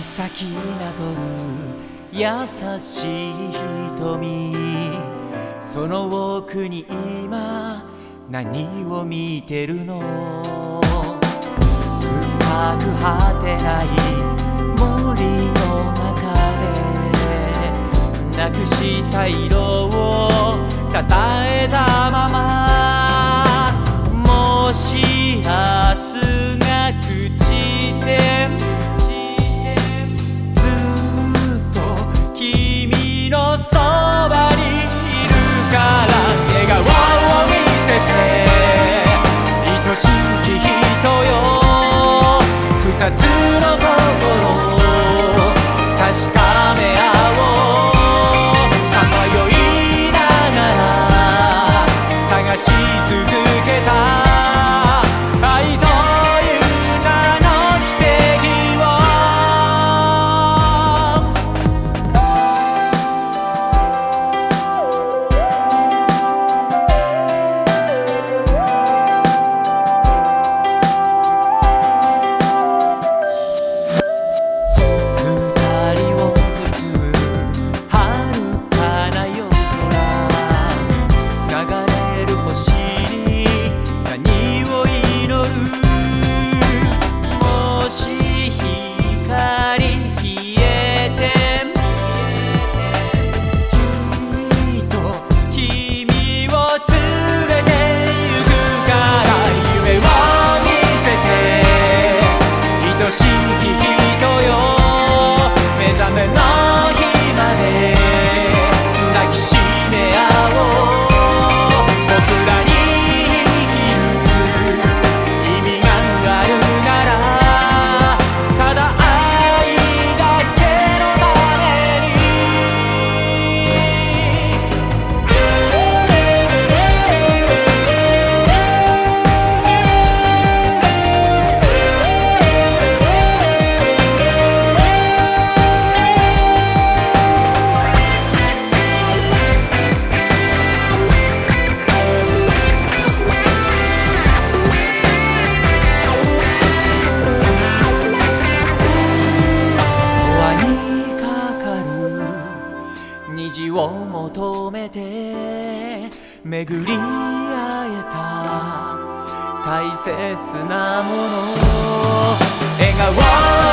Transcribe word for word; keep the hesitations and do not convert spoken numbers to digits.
咲きなぞる優しい瞳、その奥に今何を見てるの。深く果てない森の中でなくした色をたたえたまま、もし明日が朽ちてずっと君のそばにいるから、笑顔を見せて愛しき人よ、二つの心を確かめ合おう。さまよいながら探し続けた愛という名の奇跡を。虹を求めて巡り会えた大切なもの、笑顔